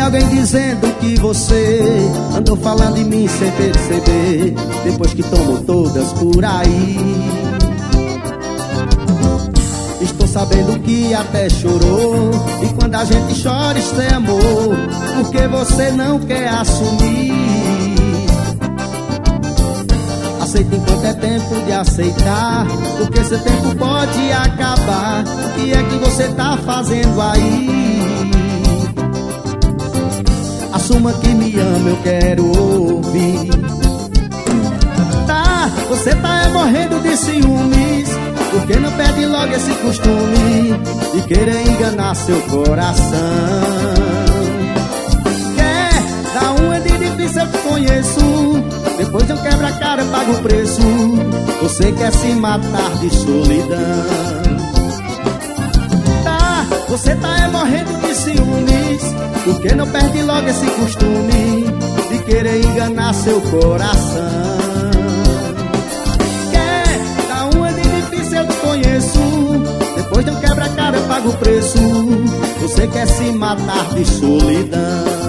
alguém dizendo que você andou falando em mim sem perceber, depois que tomou todas por aí. Estou sabendo que até chorou, e quando a gente chora isso é amor, porque você não quer assumir. Aceita enquanto é tempo de aceitar, porque seu tempo pode acabar. O que é que você tá fazendo aí? Assuma que me ama, eu quero ouvir. Tá, você tá morrendo de ciúmes, porque não perde logo esse costume de querer enganar seu coração. Quer dar um de difícil, eu te conheço, depois de um quebra-cara eu pago o preço. Você quer se matar de solidão. Tá, você tá morrendo de ciúmes, porque não perde logo esse costume de querer enganar seu coração. Quer dar uma de difícil, eu te conheço, depois de um quebra-cara eu pago o preço. Você quer se matar de solidão.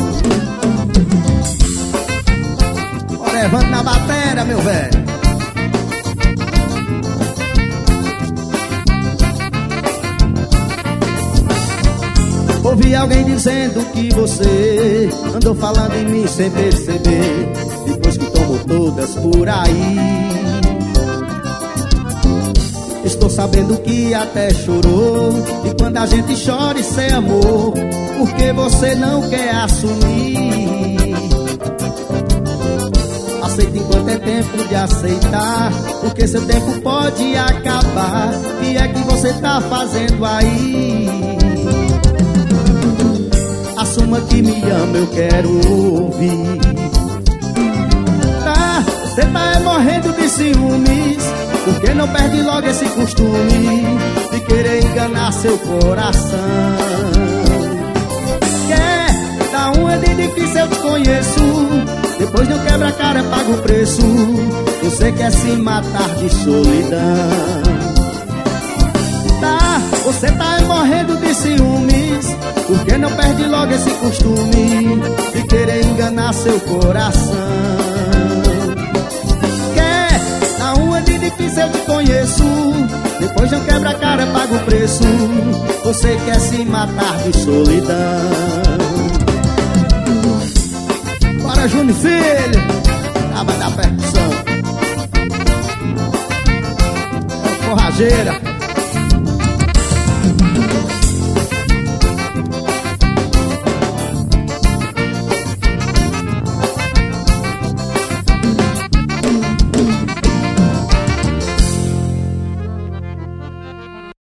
Levante na bateria, meu velho. Ouvi alguém dizendo que você andou falando em mim sem perceber, depois que tomou todas por aí. Estou sabendo que até chorou, e quando a gente chora isso é amor, porque você não quer assumir. Aceita enquanto é tempo de aceitar, porque seu tempo pode acabar. O que é que você tá fazendo aí? Assuma que me ama, eu quero ouvir. Tá, você tá morrendo de ciúmes, porque não perde logo esse costume de querer enganar seu coração. Quer dar uma de difícil, eu te conheço, depois de um quebra-cara eu pago o preço. Você quer se matar de solidão. Tá, você tá morrendo de ciúmes, porque não perde logo esse costume de querer enganar seu coração. Quer dar uma de difícil, eu te conheço, depois de um quebra-cara eu pago o preço. Você quer se matar de solidão. Bora, Júnior Filho, acaba da percussão. É o forrageira.